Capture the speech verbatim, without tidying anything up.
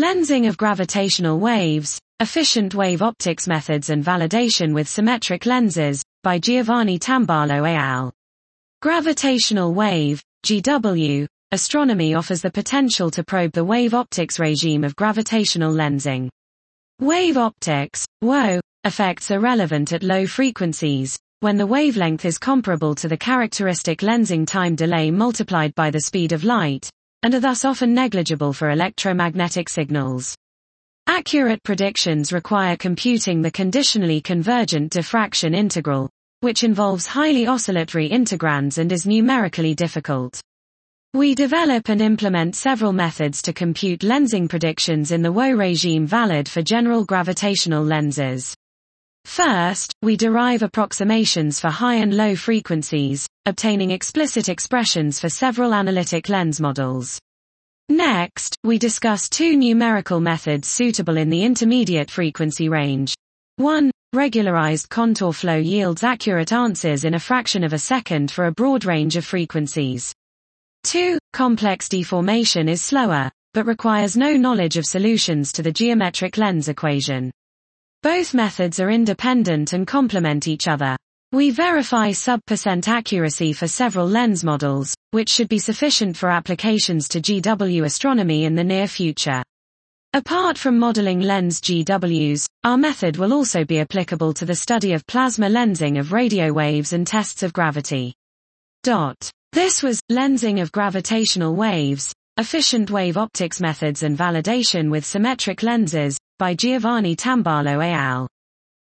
Lensing of gravitational waves, efficient wave optics methods and validation with symmetric lenses, by Giovanni Tamballo et al. Gravitational wave, G W, astronomy offers the potential to probe the wave optics regime of gravitational lensing. Wave optics, W O, effects are relevant at low frequencies, when the wavelength is comparable to the characteristic lensing time delay multiplied by the speed of light, and are thus often negligible for electromagnetic signals. Accurate predictions require computing the conditionally convergent diffraction integral, which involves highly oscillatory integrands and is numerically difficult. We develop and implement several methods to compute lensing predictions in the W O regime valid for general gravitational lenses. First, we derive approximations for high and low frequencies, obtaining explicit expressions for several analytic lens models. Next, we discuss two numerical methods suitable in the intermediate frequency range. one. Regularized contour flow yields accurate answers in a fraction of a second for a broad range of frequencies. two. Complex deformation is slower, but requires no knowledge of solutions to the geometric lens equation. Both methods are independent and complement each other. We verify sub-percent accuracy for several lens models, which should be sufficient for applications to G W astronomy in the near future. Apart from modeling lens G Ws, our method will also be applicable to the study of plasma lensing of radio waves and tests of gravity. Dot. This was Lensing of Gravitational Waves, Efficient Wave Optics Methods and Validation with Symmetric Lenses, by Giovanni Tamballo et al.